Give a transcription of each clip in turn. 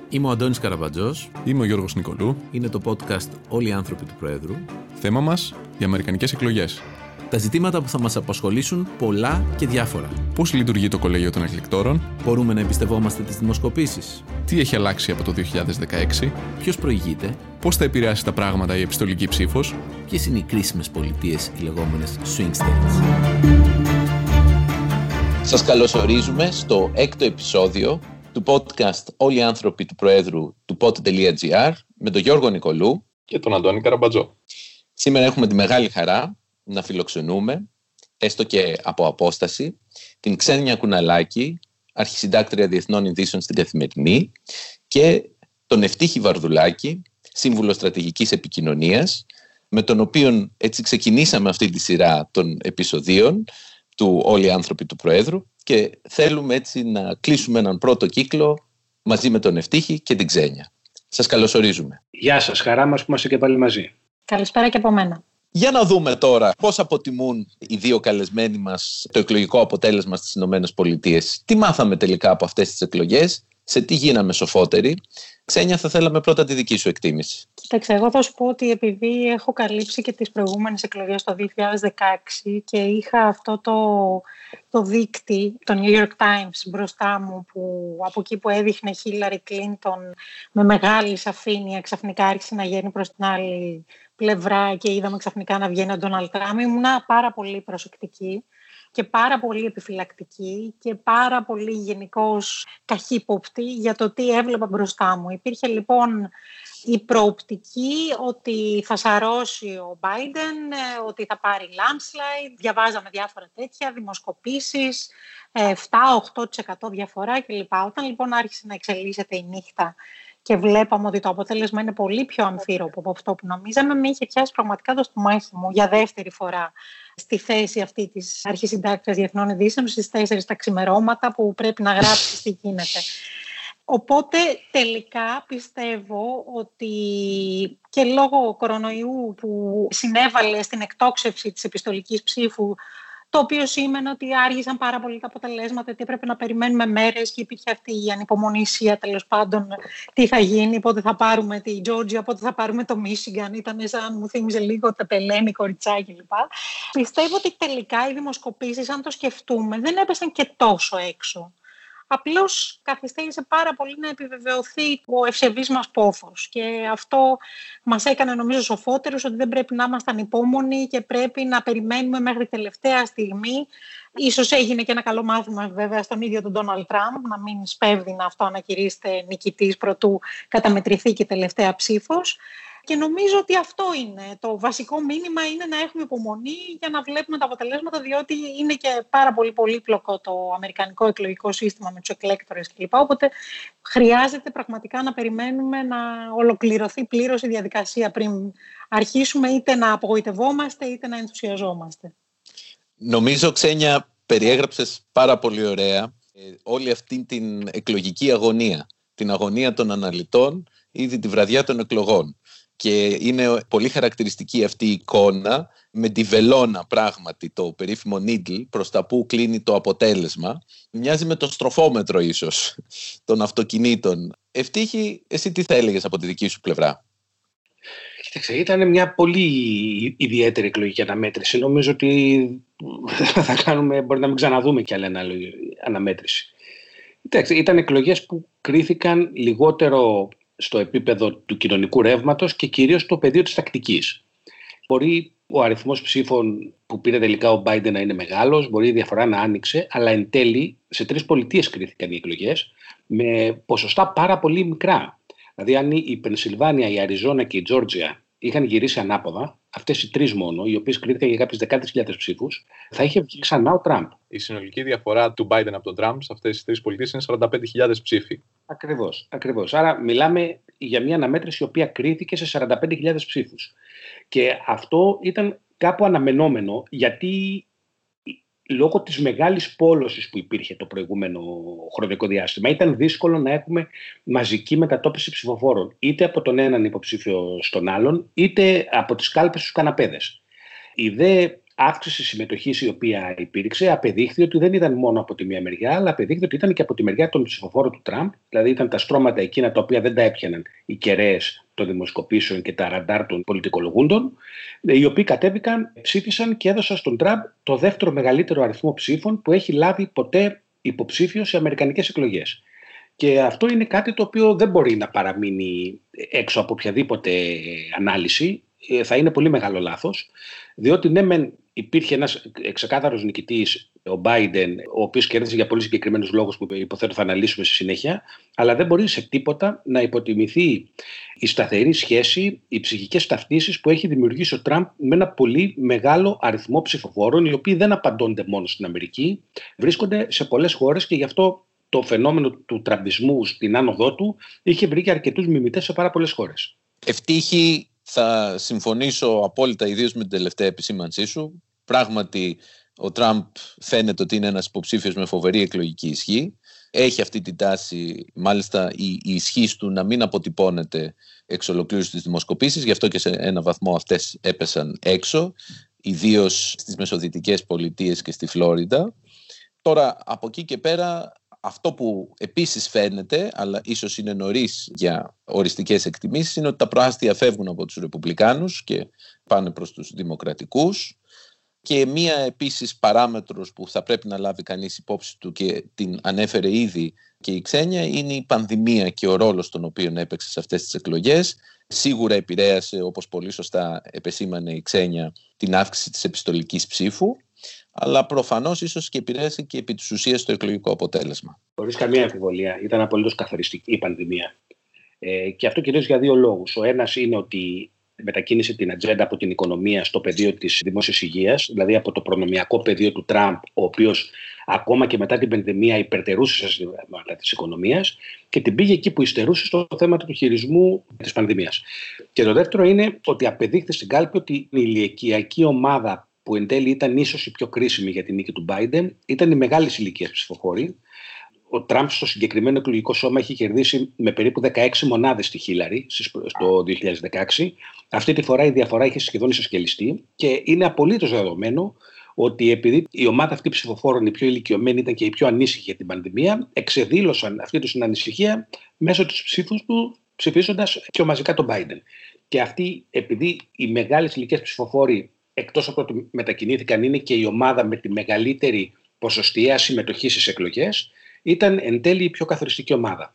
Είμαι ο Αντώνης Καραμπατζός. Είμαι ο Γιώργος Νικολού. Είναι το podcast «Όλοι οι άνθρωποι του Προέδρου». Θέμα μας, οι αμερικανικές εκλογές. Τα ζητήματα που θα μας απασχολήσουν πολλά και διάφορα. Πώς λειτουργεί το κολέγιο των εκλεκτόρων? Μπορούμε να εμπιστευόμαστε τις δημοσκοπήσεις? Τι έχει αλλάξει από το 2016? Ποιος προηγείται? Πώς θα επηρεάσει τα πράγματα η επιστολική ψήφος? Ποιες είναι οι κρίσιμες πολιτείες, οι λεγόμενες swing states? Σας καλωσορίζουμε στο 6ο επεισόδιο του podcast «Όλοι οι άνθρωποι του Προέδρου» του pod.gr με τον Γιώργο Νικολού και τον Αντώνη Καραμπατζό. Σήμερα έχουμε τη μεγάλη χαρά να φιλοξενούμε, έστω και από απόσταση, την Ξένια Κουναλάκη, αρχισυντάκτρια Διεθνών Ειδήσεων στην Καθημερινή, και τον Ευτύχη Βαρδουλάκη, σύμβουλο στρατηγικής επικοινωνίας, με τον οποίο έτσι ξεκινήσαμε αυτή τη σειρά των επεισοδίων του «Όλοι οι άνθρωποι του Προέδρου» και θέλουμε έτσι να κλείσουμε έναν πρώτο κύκλο μαζί με τον Ευτύχη και την Ξένια. Σας καλωσορίζουμε. Γεια σας, χαρά μας που είμαστε και πάλι μαζί. Καλησπέρα και από μένα. Για να δούμε τώρα πώς αποτιμούν οι δύο καλεσμένοι μας το εκλογικό αποτέλεσμα στις ΗΠΑ. Τι μάθαμε τελικά από αυτές τις εκλογές, σε τι γίναμε σοφότεροι? Ξένια, θα θέλαμε πρώτα τη δική σου εκτίμηση. Κοίταξε, εγώ θα σου πω ότι επειδή έχω καλύψει και τις προηγούμενες εκλογές το 2016 και είχα αυτό το δείκτη, το New York Times μπροστά μου, που από εκεί που έδειχνε Hillary Clinton με μεγάλη σαφήνεια ξαφνικά άρχισε να γίνει προς την άλλη πλευρά και είδαμε ξαφνικά να βγαίνει ο Donald Trump, ήμουνα πάρα πολύ προσεκτική και πάρα πολύ επιφυλακτική και πάρα πολύ γενικώς καχύποπτη για το τι έβλεπα μπροστά μου. Υπήρχε λοιπόν η προοπτική ότι θα σαρώσει ο Biden, ότι θα πάρει landslide, διαβάζαμε διάφορα τέτοια, δημοσκοπήσεις, 7-8% διαφορά κλπ. Όταν λοιπόν άρχισε να εξελίσσεται η νύχτα και βλέπαμε ότι το αποτέλεσμα είναι πολύ πιο αμφίροπο από αυτό που νομίζαμε, με είχε πιάσει πραγματικά το στομάχι μου για δεύτερη φορά στη θέση αυτή της αρχισυντάκτριας Διεθνών Ειδήσεων στις 4 τα ξημερώματα που πρέπει να γράψεις τι γίνεται. Οπότε τελικά πιστεύω ότι και λόγω κορονοϊού που συνέβαλε στην εκτόξευση της επιστολικής ψήφου, το οποίο σήμαινε ότι άργησαν πάρα πολύ τα αποτελέσματα, ότι έπρεπε να περιμένουμε μέρες και υπήρχε αυτή η ανυπομονησία, τέλος πάντων, τι θα γίνει, πότε θα πάρουμε τη Τζόρτζια, πότε θα πάρουμε το Μίσιγκαν. Ήταν σαν, μου θύμιζε λίγο τα Πελένη, κοριτσάκι κλπ. Πιστεύω ότι τελικά οι δημοσκοπήσεις, αν το σκεφτούμε, δεν έπεσαν και τόσο έξω. Απλώς καθυστέρησε πάρα πολύ να επιβεβαιωθεί ο ευσεβής μας πόθος. Και αυτό μας έκανε νομίζω σοφότερους, ότι δεν πρέπει να είμαστε ανυπόμονοι και πρέπει να περιμένουμε μέχρι τελευταία στιγμή. Ίσως έγινε και ένα καλό μάθημα βέβαια στον ίδιο τον Ντόναλντ Τραμπ, να μην σπέβδει να αυτό ανακηρύσσεται νικητής προτού καταμετρηθεί και τελευταία ψήφος. Και νομίζω ότι αυτό είναι το βασικό μήνυμα, είναι να έχουμε υπομονή για να βλέπουμε τα αποτελέσματα, διότι είναι και πάρα πολύ πολύπλοκο το αμερικανικό εκλογικό σύστημα με τους εκλέκτορες κλπ. Οπότε χρειάζεται πραγματικά να περιμένουμε να ολοκληρωθεί πλήρως η διαδικασία πριν αρχίσουμε είτε να απογοητευόμαστε είτε να ενθουσιαζόμαστε. Νομίζω, Ξένια, περιέγραψες πάρα πολύ ωραία όλη αυτή την εκλογική αγωνία, την αγωνία των αναλυτών ήδη τη βραδιά των εκλογών. Και είναι πολύ χαρακτηριστική αυτή η εικόνα με τη βελόνα, πράγματι, το περίφημο needle, προς τα που κλείνει το αποτέλεσμα. Μοιάζει με το στροφόμετρο ίσως των αυτοκινήτων. Ευτύχη, εσύ τι θα έλεγες από τη δική σου πλευρά? Κοίταξε, ήταν μια πολύ ιδιαίτερη εκλογική αναμέτρηση. Νομίζω ότι θα κάνουμε, μπορεί να μην ξαναδούμε κι άλλη αναμέτρηση. Κοίταξε, ήταν εκλογές που κρίθηκαν λιγότερο στο επίπεδο του κοινωνικού ρεύματος και κυρίως στο πεδίο της τακτικής. Μπορεί ο αριθμός ψήφων που πήρε τελικά ο Biden να είναι μεγάλος, μπορεί η διαφορά να άνοιξε, αλλά εν τέλει σε 3 πολιτείες κρίθηκαν οι εκλογές με ποσοστά πάρα πολύ μικρά. Δηλαδή, αν η Πενσιλβάνια, η Αριζόνα και η Τζόρτζια είχαν γυρίσει ανάποδα, αυτές οι 3 μόνο, οι οποίες κρίθηκαν για κάποιες δεκάδες χιλιάδες ψήφους, θα είχε βγει ξανά ο Τραμπ. Η συνολική διαφορά του Biden από τον Τραμπ σε αυτές τις 3 πολιτείες είναι 45.000 ψήφοι. Ακριβώς. Άρα μιλάμε για μια αναμέτρηση η οποία κρίθηκε σε 45.000 ψήφους. Και αυτό ήταν κάπου αναμενόμενο, γιατί λόγω της μεγάλης πόλωσης που υπήρχε το προηγούμενο χρονικό διάστημα, ήταν δύσκολο να έχουμε μαζική μετατόπιση ψηφοφόρων, είτε από τον έναν υποψήφιο στον άλλον, είτε από τις κάλπες στους καναπέδες. Η δε αύξηση συμμετοχής η οποία υπήρξε απεδείχθη ότι δεν ήταν μόνο από τη μία μεριά, αλλά απεδείχθη ότι ήταν και από τη μεριά των ψηφοφόρων του Τραμπ. Δηλαδή ήταν τα στρώματα εκείνα τα οποία δεν τα έπιαναν οι κεραίες των δημοσκοπήσεων και τα ραντάρ των πολιτικολογούντων, οι οποίοι κατέβηκαν, ψήφισαν και έδωσαν στον Τραμπ το δεύτερο μεγαλύτερο αριθμό ψήφων που έχει λάβει ποτέ υποψήφιος σε αμερικανικές εκλογές. Και αυτό είναι κάτι το οποίο δεν μπορεί να παραμείνει έξω από οποιαδήποτε ανάλυση. Θα είναι πολύ μεγάλο λάθος, διότι ναι μεν υπήρχε ένας ξεκάθαρος νικητής, ο Biden, ο οποίος κέρδισε για πολύ συγκεκριμένους λόγους που υποθέτω θα αναλύσουμε στη συνέχεια, αλλά δεν μπορεί σε τίποτα να υποτιμηθεί η σταθερή σχέση, οι ψυχικές ταυτίσεις που έχει δημιουργήσει ο Τραμπ με ένα πολύ μεγάλο αριθμό ψηφοφόρων, οι οποίοι δεν απαντώνται μόνο στην Αμερική, βρίσκονται σε πολλές χώρες και γι' αυτό το φαινόμενο του τραμπισμού στην άνοδό του είχε βρει και αρκετούς μιμητές σε πάρα πολλές χώρες. Ευτύχη, θα συμφωνήσω απόλυτα, ιδίως με την τελευταία επισήμανσή σου. Πράγματι, ο Τραμπ φαίνεται ότι είναι ένας υποψήφιος με φοβερή εκλογική ισχύ. Έχει αυτή την τάση, μάλιστα η ισχύς του να μην αποτυπώνεται εξ ολοκλήρου στις δημοσκοπήσεις, γι' αυτό και σε ένα βαθμό αυτές έπεσαν έξω, ιδίως στις μεσοδυτικές πολιτείες και στη Φλόριντα. Τώρα, από εκεί και πέρα, αυτό που επίσης φαίνεται, αλλά ίσως είναι νωρίς για οριστικές εκτιμήσεις, είναι ότι τα προάστια φεύγουν από τους Ρεπουμπλικάνους και πάνε προς τους Δημοκρατικούς. Και μία επίσης παράμετρος που θα πρέπει να λάβει κανείς υπόψη του και την ανέφερε ήδη και η Ξένια είναι η πανδημία και ο ρόλος τον οποίο έπαιξε σε αυτές τις εκλογές. Σίγουρα επηρέασε, όπως πολύ σωστά επεσήμανε η Ξένια, την αύξηση της επιστολικής ψήφου, αλλά προφανώς ίσως και επηρέασε και επί της ουσίας το εκλογικό αποτέλεσμα. Χωρίς καμία αμφιβολία, ήταν απολύτως καθοριστική η πανδημία. Και αυτό κυρίως για δύο λόγους. Ο ένας είναι ότι μετακίνησε την ατζέντα από την οικονομία στο πεδίο της δημόσιας υγείας, δηλαδή από το προνομιακό πεδίο του Τραμπ, ο οποίος ακόμα και μετά την πανδημία υπερτερούσε σε ζητήματα της οικονομίας, και την πήγε εκεί που υστερούσε στο θέμα του χειρισμού της πανδημίας. Και το δεύτερο είναι ότι απεδείχθη στην κάλπη ότι η ηλικιακή ομάδα που εν τέλει ήταν ίσως η πιο κρίσιμη για την νίκη του Biden ήταν οι μεγάλες ηλικίες ψηφοφόροι. Ο Τραμπ στο συγκεκριμένο εκλογικό σώμα είχε κερδίσει με περίπου 16 μονάδες τη Χίλαρη στο 2016. Αυτή τη φορά η διαφορά είχε σχεδόν ισοσκελιστεί και είναι απολύτως δεδομένο ότι επειδή η ομάδα αυτή ψηφοφόρων, η πιο ηλικιωμένη, ήταν και η πιο ανήσυχη για την πανδημία, εξεδήλωσαν αυτή τους την ανησυχία μέσω της ψήφους του, ψηφίζοντας πιο μαζικά τον Biden. Και αυτοί, επειδή οι μεγάλες ηλικίες ψηφοφόροι, εκτός από το ότι μετακινήθηκαν, είναι και η ομάδα με τη μεγαλύτερη ποσοστιαία συμμετοχή στις εκλογές, ήταν εν τέλει η πιο καθοριστική ομάδα.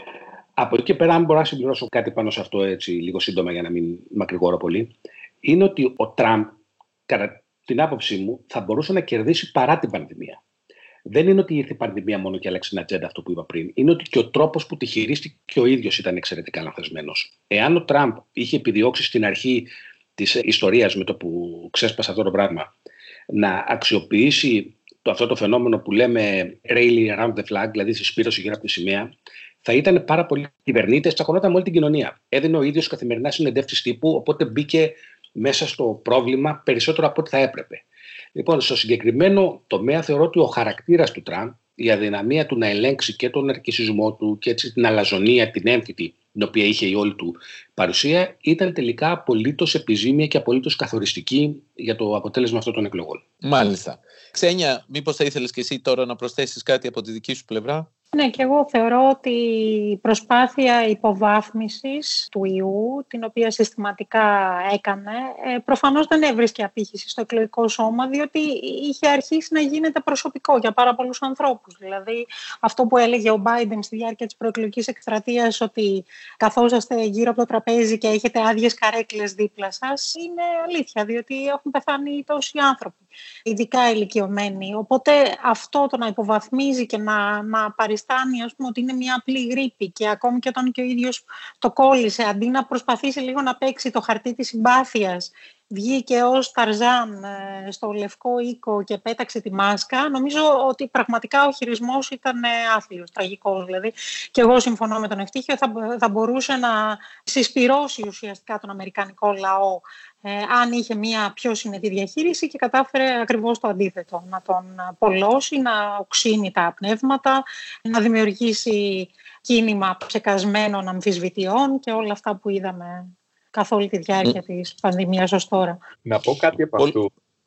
Από εκεί και πέρα, αν μπορώ να συμπληρώσω κάτι πάνω σε αυτό έτσι λίγο σύντομα για να μην μακρηγορώ πολύ, είναι ότι ο Τραμπ, κατά την άποψή μου, θα μπορούσε να κερδίσει παρά την πανδημία. Δεν είναι ότι ήρθε η πανδημία μόνο και άλλαξε την ατζέντα, αυτό που είπα πριν. Είναι ότι και ο τρόπος που τη χειρίστηκε ο ίδιος ήταν εξαιρετικά λανθασμένος. Εάν ο Τραμπ είχε επιδιώξει στην αρχή της ιστορίας, με το που ξέσπασε αυτό το πράγμα, να αξιοποιήσει αυτό το φαινόμενο που λέμε rally around the flag, δηλαδή συσπήρωση γύρω από τη σημαία, θα ήταν πάρα πολλοί κυβερνήτες, τσακωνόταν με όλη την κοινωνία. Έδινε ο ίδιος καθημερινά συνεντεύξεις τύπου, οπότε μπήκε μέσα στο πρόβλημα περισσότερο από ό,τι θα έπρεπε. Λοιπόν, στο συγκεκριμένο τομέα θεωρώ ότι ο χαρακτήρας του Τραμπ, η αδυναμία του να ελέγξει και τον ναρκισσισμό του και έτσι την αλαζονία, την έμφυτη, την οποία είχε η όλη του παρουσία, ήταν τελικά απολύτως επιζήμια και απολύτως καθοριστική για το αποτέλεσμα αυτών των εκλογών. Μάλιστα. Ξένια, μήπως θα ήθελες και εσύ τώρα να προσθέσεις κάτι από τη δική σου πλευρά? Ναι, και εγώ θεωρώ ότι η προσπάθεια υποβάθμισης του ιού, την οποία συστηματικά έκανε, προφανώς δεν έβρισκε απήχηση στο εκλογικό σώμα, διότι είχε αρχίσει να γίνεται προσωπικό για πάρα πολλούς ανθρώπους. Δηλαδή, αυτό που έλεγε ο Biden στη διάρκεια της προεκλογικής εκστρατείας, ότι καθόσαστε γύρω από το τραπέζι και έχετε άδειες καρέκλες δίπλα σας, είναι αλήθεια, διότι έχουν πεθάνει τόσοι άνθρωποι, ειδικά ηλικιωμένοι. Οπότε αυτό το να υποβαθμίζει και να παριστάνει, ας πούμε, ότι είναι μια απλή γρίπη, και ακόμη και όταν και ο ίδιος το κόλλησε, αντί να προσπαθήσει λίγο να παίξει το χαρτί της συμπάθειας, βγήκε ως Ταρζάν στο Λευκό Οίκο και πέταξε τη μάσκα, νομίζω ότι πραγματικά ο χειρισμός ήταν άθλιος, τραγικός. Δηλαδή, και εγώ συμφωνώ με τον Ευτύχιο, θα μπορούσε να συσπυρώσει ουσιαστικά τον αμερικανικό λαό αν είχε μια πιο συνετή διαχείριση, και κατάφερε ακριβώς το αντίθετο, να τον πολλώσει, να οξύνει τα πνεύματα, να δημιουργήσει κίνημα ψεκασμένων αμφισβητιών και όλα αυτά που είδαμε καθ' όλη τη διάρκεια της πανδημίας ως τώρα. Να πω κάτι από αυτού.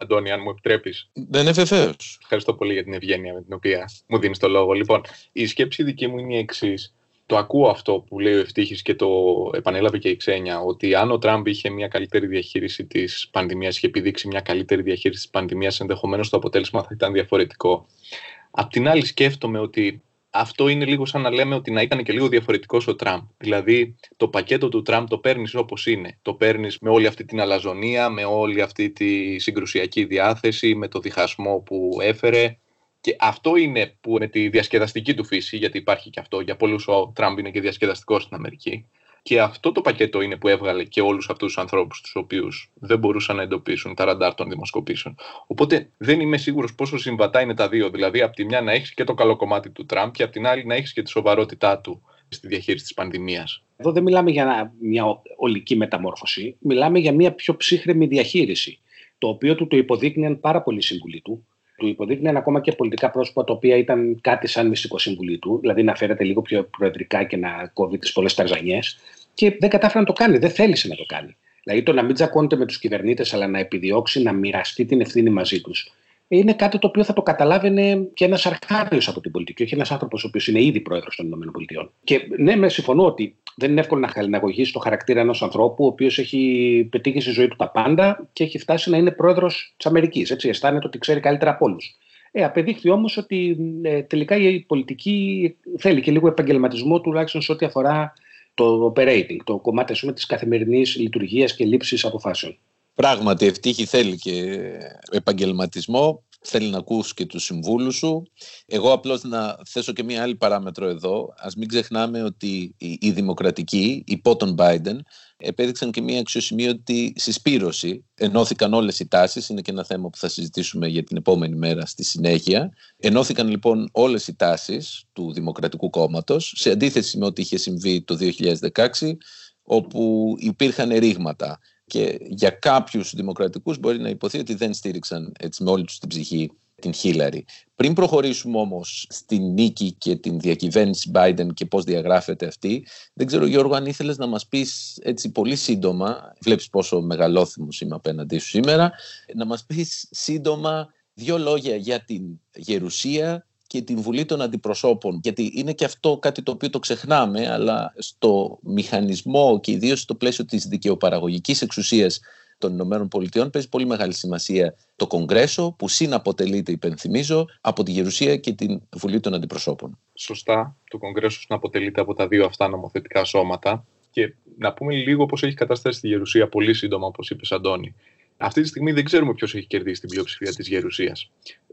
Αντώνη, αν μου επιτρέπεις. Δεν είναι βεβαίως. Ευχαριστώ πολύ για την ευγένεια με την οποία μου δίνεις το λόγο. Λοιπόν, η σκέψη δική μου είναι η εξής. Το ακούω αυτό που λέει ο Ευτύχης και το επανέλαβε και η Ξένια, ότι αν ο Τραμπ είχε μια καλύτερη διαχείριση της πανδημίας, είχε επιδείξει μια καλύτερη διαχείριση της πανδημίας, ενδεχομένως το αποτέλεσμα θα ήταν διαφορετικό. Απ' την άλλη, σκέφτομαι ότι αυτό είναι λίγο σαν να λέμε ότι να ήταν και λίγο διαφορετικός ο Τραμπ. Δηλαδή, το πακέτο του Τραμπ το παίρνεις όπως είναι. Το παίρνεις με όλη αυτή την αλαζονία, με όλη αυτή τη συγκρουσιακή διάθεση, με το διχασμό που έφερε. Και αυτό είναι που με τη διασκεδαστική του φύση, γιατί υπάρχει και αυτό, για πολλούς ο Τραμπ είναι και διασκεδαστικός στην Αμερική. Και αυτό το πακέτο είναι που έβγαλε και όλους αυτούς τους ανθρώπους, τους οποίους δεν μπορούσαν να εντοπίσουν τα ραντάρ των δημοσκοπήσεων. Οπότε δεν είμαι σίγουρος πόσο συμβατά είναι τα δύο. Δηλαδή, από τη μια να έχεις και το καλό κομμάτι του Τραμπ και από την άλλη να έχεις και τη σοβαρότητά του στη διαχείριση της πανδημίας. Εδώ δεν μιλάμε για μια ολική μεταμόρφωση. Μιλάμε για μια πιο ψύχρεμη διαχείριση. Το οποίο του το υποδείκνυαν πάρα πολλοί σύμβουλοι του. Του υποδείκνυαν ακόμα και πολιτικά πρόσωπα τα οποία ήταν κάτι σαν μυστικό σύμβουλοι του, δηλαδή να φέρεται λίγο πιο προεδρικά και να κόβει τις πολλές ταρζανιές. Και δεν κατάφερε να το κάνει, δεν θέλησε να το κάνει. Δηλαδή το να μην τζακώνεται με τους κυβερνήτες, αλλά να επιδιώξει να μοιραστεί την ευθύνη μαζί τους, είναι κάτι το οποίο θα το καταλάβαινε και ένας αρχάριος από την πολιτική, όχι ένας άνθρωπος ο οποίος είναι ήδη πρόεδρος των ΗΠΑ. Και ναι, με συμφωνώ ότι δεν είναι εύκολο να χαλιναγωγήσει το χαρακτήρα ενός ανθρώπου, ο οποίος έχει πετύχει στη ζωή του τα πάντα και έχει φτάσει να είναι πρόεδρος της Αμερικής. Έτσι, αισθάνεται ότι ξέρει καλύτερα από όλους. Απεδείχθη όμως ότι τελικά η πολιτική θέλει και λίγο επαγγελματισμό, τουλάχιστον σε ό,τι αφορά το operating, το κομμάτι της καθημερινής λειτουργίας και λήψης αποφάσεων. Πράγματι, Ευτύχη, θέλει και επαγγελματισμό, θέλει να ακούσει και τους συμβούλους σου. Εγώ απλώς να θέσω και μία άλλη παράμετρο εδώ. Ας μην ξεχνάμε ότι οι δημοκρατικοί, υπό τον Biden, επέδειξαν και μία αξιοσημείωτη συσπήρωση. Ενώθηκαν όλες οι τάσεις, είναι και ένα θέμα που θα συζητήσουμε για την επόμενη μέρα στη συνέχεια. Ενώθηκαν λοιπόν όλες οι τάσεις του Δημοκρατικού Κόμματος, σε αντίθεση με ό,τι είχε συμβεί το 2016, όπου υπήρχαν ρήγματα. Και για κάποιους δημοκρατικούς μπορεί να υποθεί ότι δεν στήριξαν έτσι με όλη τους την ψυχή την Χίλαρη. Πριν προχωρήσουμε όμως στην νίκη και την διακυβέρνηση Biden και πώς διαγράφεται αυτή, δεν ξέρω, Γιώργο, αν ήθελες να μας πεις έτσι πολύ σύντομα, βλέπεις πόσο μεγαλόθυμος είμαι απέναντί σου σήμερα, να μας πεις σύντομα 2 λόγια για την Γερουσία και την Βουλή των Αντιπροσώπων, γιατί είναι και αυτό κάτι το οποίο το ξεχνάμε, αλλά στο μηχανισμό και ιδίως στο πλαίσιο της δικαιοπαραγωγικής εξουσίας των ΗΠΑ παίζει πολύ μεγάλη σημασία το Κογκρέσο, που συναποτελείται, υπενθυμίζω, από τη Γερουσία και την Βουλή των Αντιπροσώπων. Σωστά, το Κογκρέσο συναποτελείται από τα 2 αυτά νομοθετικά σώματα. Και να πούμε λίγο πώς έχει κατάσταση στη Γερουσία, πολύ σύντομα, όπως είπες, Αντώνη. Αυτή τη στιγμή δεν ξέρουμε ποιος έχει κερδίσει την πλειοψηφία της Γερουσίας.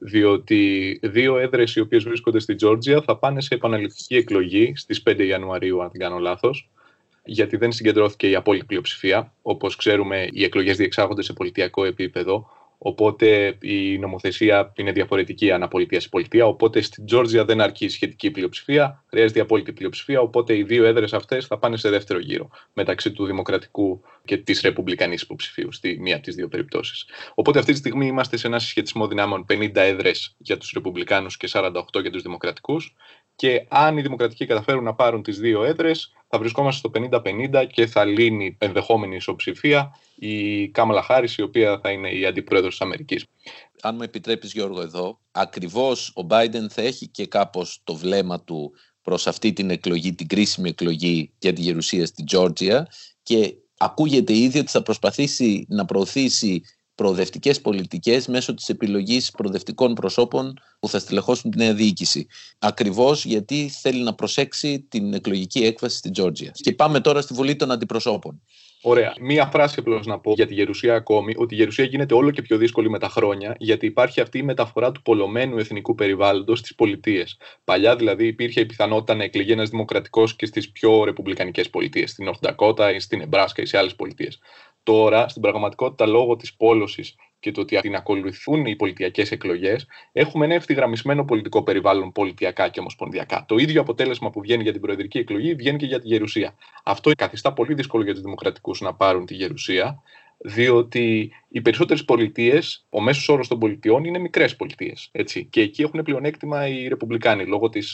Διότι 2 έδρες οι οποίες βρίσκονται στη Τζόρτζια θα πάνε σε επαναληπτική εκλογή στις 5 Ιανουαρίου, αν δεν κάνω λάθος, γιατί δεν συγκεντρώθηκε η απόλυτη πλειοψηφία. Όπως ξέρουμε, οι εκλογές διεξάγονται σε πολιτιακό επίπεδο. Οπότε η νομοθεσία είναι διαφορετική αναπολιτεία σε πολιτεία. Οπότε στην Τζόρτζια δεν αρκεί η σχετική πλειοψηφία, χρειάζεται η απόλυτη πλειοψηφία. Οπότε οι 2 έδρες αυτές θα πάνε σε δεύτερο γύρο μεταξύ του Δημοκρατικού και της Ρεπουμπλικανής υποψηφίου, στη μία από τις 2 περιπτώσεις. Οπότε αυτή τη στιγμή είμαστε σε ένα συσχετισμό δυνάμεων 50 έδρες για τους Ρεπουμπλικάνους και 48 για τους Δημοκρατικούς. Και αν οι Δημοκρατικοί καταφέρουν να πάρουν τις 2 έδρες, θα βρισκόμαστε στο 50-50 και θα λύνει ενδεχόμενη ισοψηφία η Κάμαλα Χάρις, η οποία θα είναι η αντιπρόεδρος της Αμερικής. Αν μου επιτρέπεις, Γιώργο, εδώ, ακριβώς ο Biden θα έχει και κάπως το βλέμμα του προς αυτή την εκλογή, την κρίσιμη εκλογή για τη Γερουσία στη Τζόρτζια, και ακούγεται ήδη ότι θα προσπαθήσει να προωθήσει προοδευτικές πολιτικές μέσω της επιλογής προοδευτικών προσώπων που θα στελεχώσουν τη νέα διοίκηση. Ακριβώς γιατί θέλει να προσέξει την εκλογική έκβαση στη Τζόρτζια. Και πάμε τώρα στη Βουλή των Αντιπροσώπων. Ωραία. Μία φράση απλώς να πω για τη Γερουσία ακόμη, ότι η Γερουσία γίνεται όλο και πιο δύσκολη με τα χρόνια, γιατί υπάρχει αυτή η μεταφορά του πολλωμένου εθνικού περιβάλλοντος στις πολιτείες. Παλιά δηλαδή υπήρχε η πιθανότητα να εκλεγεί ένας δημοκρατικός και στις πιο ρεπουμπλικανικές πολιτείες, στην Νορθ Ντακότα ή στην Νεμπράσκα ή σε άλλες πολιτείες. Τώρα, στην πραγματικότητα, λόγω της πόλωσης και το ότι την ακολουθούν οι πολιτιακές εκλογές, έχουμε ένα ευθυγραμμισμένο πολιτικό περιβάλλον πολιτιακά και ομοσπονδιακά. Το ίδιο αποτέλεσμα που βγαίνει για την προεδρική εκλογή βγαίνει και για τη Γερουσία. Αυτό καθιστά πολύ δύσκολο για τους δημοκρατικούς να πάρουν τη Γερουσία, διότι οι περισσότερες πολιτείες, ο μέσος όρος των πολιτιών είναι μικρές πολιτείες. Έτσι. Και εκεί έχουν πλεονέκτημα οι Ρεπουμπλικάνοι λόγω της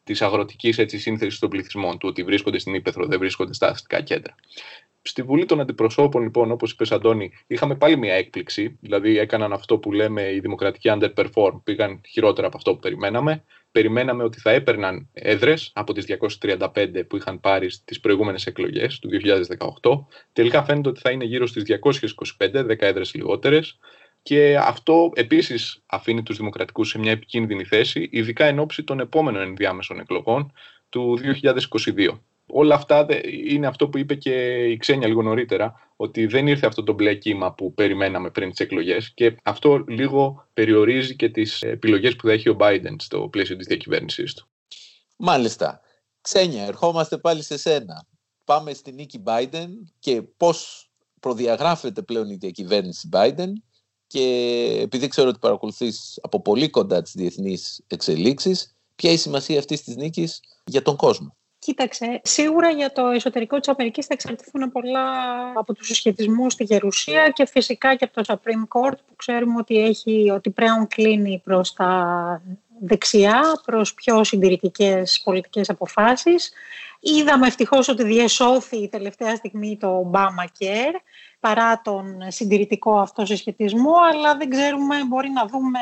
της αγροτικής σύνθεσης των πληθυσμών, του ότι βρίσκονται στην ύπαιθρο, δεν βρίσκονται στα αστικά κέντρα. Στη Βουλή των Αντιπροσώπων, λοιπόν, όπως είπες, Αντώνη, είχαμε πάλι μια έκπληξη. Δηλαδή, έκαναν αυτό που λέμε οι δημοκρατικοί underperform. Πήγαν χειρότερα από αυτό που περιμέναμε. Περιμέναμε ότι θα έπαιρναν έδρες από τις 235 που είχαν πάρει στις προηγούμενες εκλογές του 2018. Τελικά φαίνεται ότι θα είναι γύρω στις 225, 10 έδρες λιγότερες. Και αυτό επίσης αφήνει τους δημοκρατικούς σε μια επικίνδυνη θέση, ειδικά εν ώψη των επόμενων ενδιάμεσων εκλογών του 2022. Όλα αυτά είναι αυτό που είπε και η Ξένια λίγο νωρίτερα, ότι δεν ήρθε αυτό το μπλε κύμα που περιμέναμε πριν τις εκλογές και αυτό λίγο περιορίζει και τις επιλογές που θα έχει ο Biden στο πλαίσιο της διακυβέρνησής του. Μάλιστα. Ξένια, ερχόμαστε πάλι σε σένα. Πάμε στη νίκη Biden και πώς προδιαγράφεται πλέον η διακυβέρνηση Biden και επειδή ξέρω ότι παρακολουθείς από πολύ κοντά τις διεθνείς εξελίξεις, ποια είναι η σημασία αυτής της νίκης για τον κόσμο? Κοίταξε, σίγουρα για το εσωτερικό της Αμερικής θα εξαρτηθούν πολλά από τους συσχετισμούς στη Γερουσία και φυσικά και από το Supreme Court που ξέρουμε ότι πλέον κλείνει προς τα δεξιά, προς πιο συντηρητικές πολιτικές αποφάσεις. Είδαμε ευτυχώς ότι διεσώθη τελευταία στιγμή το Obamacare παρά τον συντηρητικό αυτό συσχετισμό, αλλά δεν ξέρουμε, μπορεί να δούμε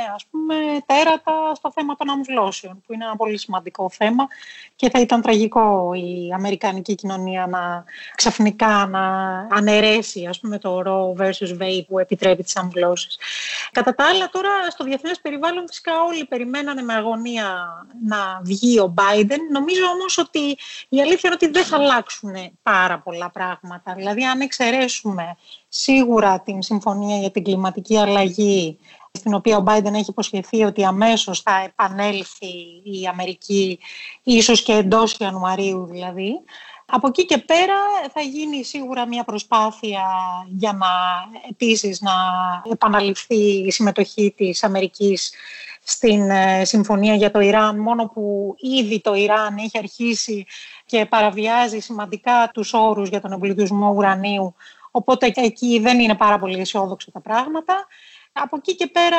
τέρατα στο θέμα των αμβλώσεων, που είναι ένα πολύ σημαντικό θέμα και θα ήταν τραγικό η αμερικανική κοινωνία να ξαφνικά να αναιρέσει το Roe versus Wade που επιτρέπει τις αμβλώσεις. Κατά τα άλλα, τώρα στο διεθνές περιβάλλον φυσικά όλοι περιμένανε με αγωνία να βγει ο Biden. Νομίζω όμως ότι η αλήθεια είναι ότι δεν θα αλλάξουν πάρα πολλά πράγματα. Δηλαδή, αν εξαιρέσουμε σίγουρα την συμφωνία για την κλιματική αλλαγή, στην οποία ο Biden έχει υποσχεθεί ότι αμέσως θα επανέλθει η Αμερική, ίσως και εντός Ιανουαρίου δηλαδή. Από εκεί και πέρα θα γίνει σίγουρα μια προσπάθεια για επίσης να επαναληφθεί η συμμετοχή της Αμερικής στην συμφωνία για το Ιράν, μόνο που ήδη το Ιράν έχει αρχίσει και παραβιάζει σημαντικά τους όρους για τον εμπλουτισμό ουρανίου, οπότε εκεί δεν είναι πάρα πολύ αισιόδοξα τα πράγματα. Από εκεί και πέρα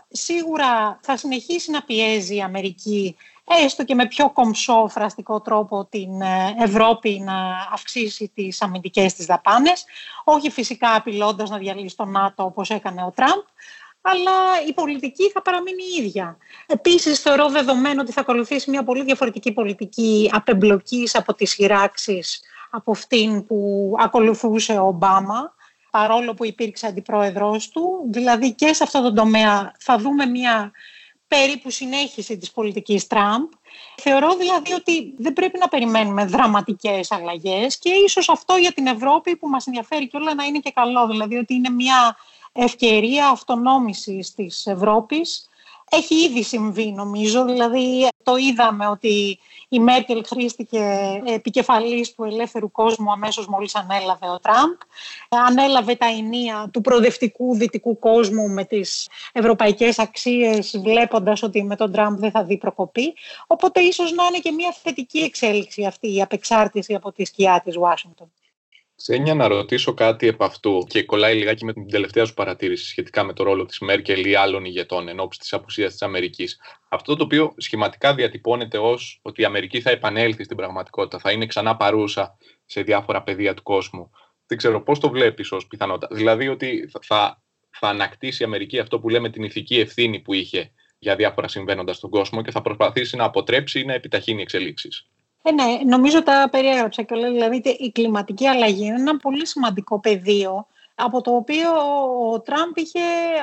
σίγουρα θα συνεχίσει να πιέζει η Αμερική, έστω και με πιο κομψό φραστικό τρόπο, την Ευρώπη να αυξήσει τις αμυντικές της δαπάνες, όχι φυσικά απειλώντας να διαλύσει το ΝΑΤΟ όπως έκανε ο Τραμπ, αλλά η πολιτική θα παραμείνει η ίδια. Επίσης, θεωρώ δεδομένο ότι θα ακολουθήσει μια πολύ διαφορετική πολιτική απεμπλοκής από τις σειράξεις από αυτήν που ακολουθούσε ο Ομπάμα, παρόλο που υπήρξε αντιπρόεδρος του. Δηλαδή και σε αυτό το τομέα θα δούμε μια περίπου συνέχιση της πολιτικής Τραμπ. Θεωρώ δηλαδή ότι δεν πρέπει να περιμένουμε δραματικές αλλαγές και ίσως αυτό για την Ευρώπη που μας ενδιαφέρει και όλα να είναι και καλό. Δηλαδή ότι είναι μια ευκαιρία αυτονόμησης της Ευρώπης. Έχει ήδη συμβεί νομίζω, δηλαδή το είδαμε ότι η Μέρκελ χρήστηκε επικεφαλής του ελεύθερου κόσμου αμέσως μόλις ανέλαβε ο Τραμπ. Ανέλαβε τα ενία του προοδευτικού δυτικού κόσμου με τις ευρωπαϊκές αξίες, βλέποντας ότι με τον Τραμπ δεν θα δει προκοπή. Οπότε ίσως να είναι και μια θετική εξέλιξη αυτή η απεξάρτηση από τη σκιά της Ουάσιγκτον. Ξένια, να ρωτήσω κάτι επ' αυτού και κολλάει λιγάκι με την τελευταία σου παρατήρηση σχετικά με το ρόλο της Μέρκελ ή άλλων ηγετών εν ώψη της απουσίας της Αμερικής. Αυτό το οποίο σχηματικά διατυπώνεται ως ότι η Αμερική θα επανέλθει στην πραγματικότητα, θα είναι ξανά παρούσα σε διάφορα πεδία του κόσμου. Δεν ξέρω πώς το βλέπεις ως πιθανότητα. Δηλαδή ότι θα ανακτήσει η Αμερική αυτό που λέμε την ηθική ευθύνη που είχε για διάφορα συμβαίνοντα στον κόσμο και θα προσπαθήσει να αποτρέψει ή να επιταχύνει εξελίξεις. Ναι, νομίζω τα περιέγραψα και όλα. Δηλαδή η κλιματική αλλαγή είναι ένα πολύ σημαντικό πεδίο από το οποίο ο Τραμπ είχε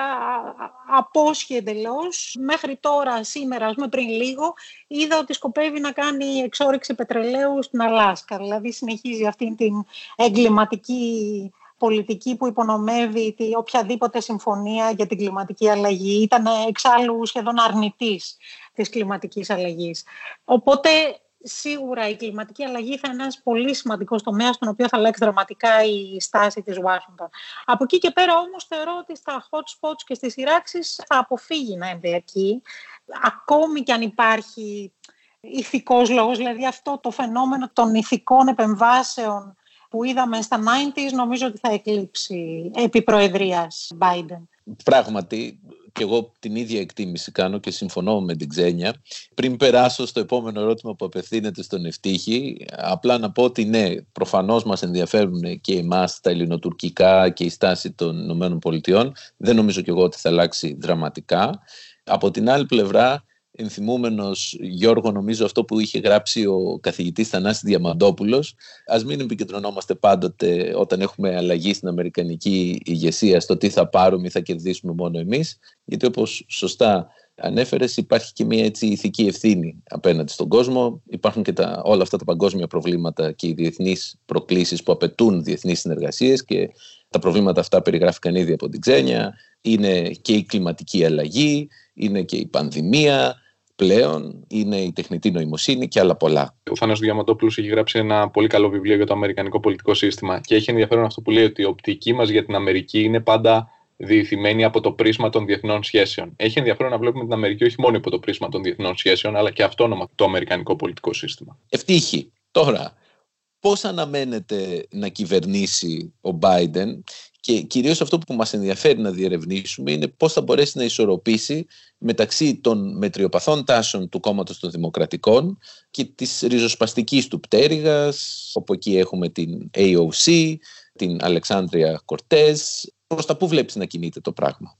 απόσχει εντελώς. Μέχρι τώρα, σήμερα, πριν λίγο, είδα ότι σκοπεύει να κάνει εξόρυξη πετρελαίου στην Αλάσκα. Δηλαδή συνεχίζει αυτή την εγκληματική πολιτική που υπονομεύει οποιαδήποτε συμφωνία για την κλιματική αλλαγή. Ήταν εξάλλου σχεδόν αρνητής της κλιματικής αλλαγής. Οπότε σίγουρα η κλιματική αλλαγή θα είναι ένας πολύ σημαντικός τομέας στον οποίο θα αλλάξει δραματικά η στάση της Ουάσιγκτον. Από εκεί και πέρα όμως θεωρώ ότι στα hot spots και στις σειράξεις θα αποφύγει να εμπλακεί, ακόμη και αν υπάρχει ηθικός λόγος, δηλαδή αυτό το φαινόμενο των ηθικών επεμβάσεων που είδαμε στα 90s νομίζω ότι θα εκλείψει επί προεδρίας Biden. Πράγματι, και εγώ την ίδια εκτίμηση κάνω και συμφωνώ με την Ξένια. Πριν περάσω στο επόμενο ερώτημα που απευθύνεται στον Ευτύχη, απλά να πω ότι ναι, προφανώς μας ενδιαφέρουν και εμάς τα ελληνοτουρκικά και η στάση των ΗΠΑ. Δεν νομίζω κι εγώ ότι θα αλλάξει δραματικά. Από την άλλη πλευρά, ενθυμούμενος, Γιώργο, νομίζω αυτό που είχε γράψει ο καθηγητής Θανάσης Διαμαντόπουλος, ας μην επικεντρωνόμαστε πάντοτε όταν έχουμε αλλαγή στην αμερικανική ηγεσία στο τι θα πάρουμε ή θα κερδίσουμε μόνο εμείς, γιατί όπως σωστά ανέφερες, υπάρχει και μια έτσι ηθική ευθύνη απέναντι στον κόσμο. Υπάρχουν και όλα αυτά τα παγκόσμια προβλήματα και οι διεθνείς προκλήσεις που απαιτούν διεθνείς συνεργασίες, και τα προβλήματα αυτά περιγράφηκαν ήδη από την Ξένια. Είναι και η κλιματική αλλαγή, είναι και η πανδημία πλέον, είναι η τεχνητή νοημοσύνη και άλλα πολλά. Ο Θανάσης Διαμαντόπουλος έχει γράψει ένα πολύ καλό βιβλίο για το αμερικανικό πολιτικό σύστημα και έχει ενδιαφέρον αυτό που λέει, ότι η οπτική μας για την Αμερική είναι πάντα διηθυμένη από το πρίσμα των διεθνών σχέσεων. Έχει ενδιαφέρον να βλέπουμε την Αμερική όχι μόνο υπό το πρίσμα των διεθνών σχέσεων, αλλά και αυτόνομα το αμερικανικό πολιτικό σύστημα. Ευτύχη. Τώρα, πώς αναμένεται να κυβερνήσει ο Biden, και κυρίως αυτό που μας ενδιαφέρει να διερευνήσουμε είναι πώς θα μπορέσει να ισορροπήσει μεταξύ των μετριοπαθών τάσεων του κόμματος των Δημοκρατικών και της ριζοσπαστικής του πτέρυγας, όπου εκεί έχουμε την AOC, την Αλεξάνδρεια Κορτές. Προς τα πού βλέπεις να κινείται το πράγμα?